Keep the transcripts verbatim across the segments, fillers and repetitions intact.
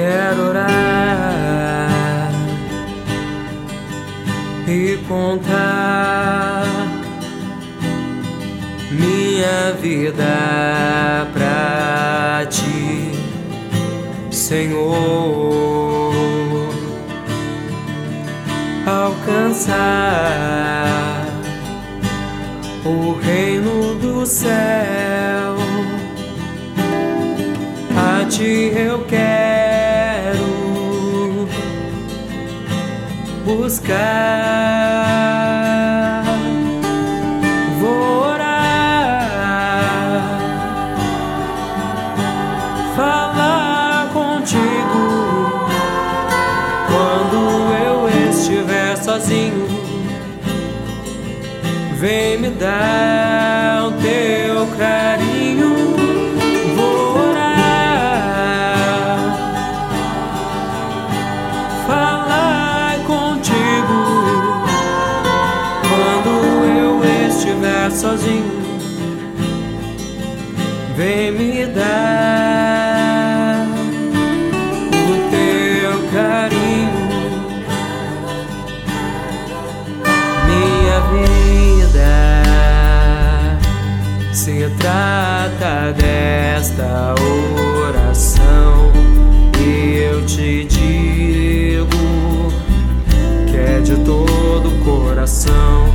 Quero orar e contar minha vida pra ti, Senhor. Alcançar o reino do céu, a ti eu quero buscar. Vou orar, falar contigo quando eu estiver sozinho. Vem me dar o teu carinho. Vou orar, falar contigo quando eu estiver sozinho. Vem me dar o teu carinho. Minha vida se trata desta oração, e eu te digo que é de todo o coração.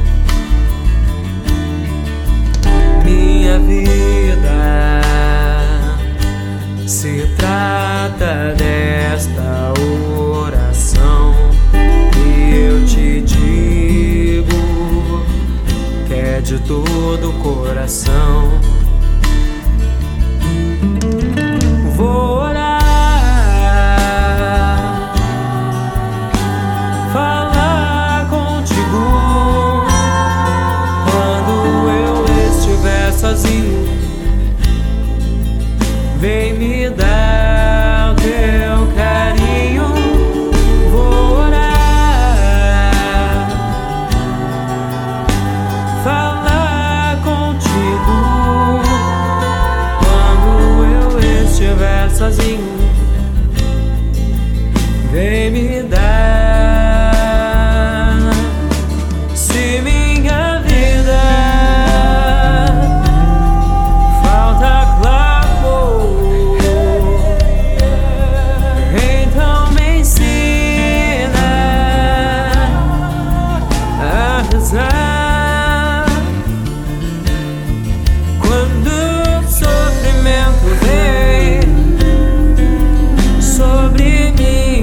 Minha vida se trata desta oração, e eu te digo que é de todo o coração. Vou orar, falar contigo quando eu estiver sozinho. Vem me dar o teu carinho. Vou orar, falar contigo quando eu estiver sozinho. Vem me dar. Se minha vida falta clamor, então me ensina a rezar. Quando o sofrimento vem sobre mim,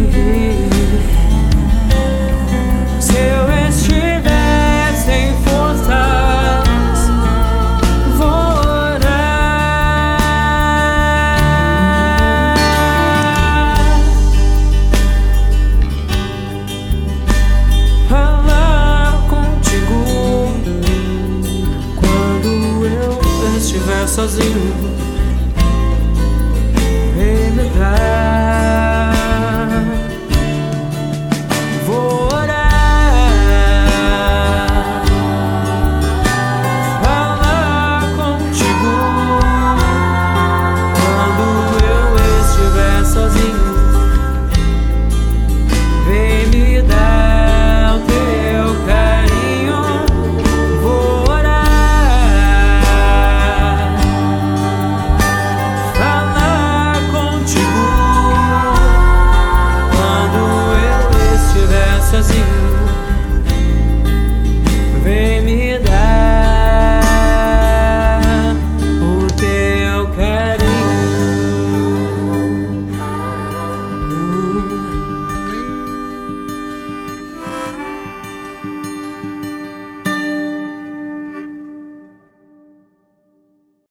se eu estiver sem forças, vou orar, falar contigo quando eu estiver sozinho.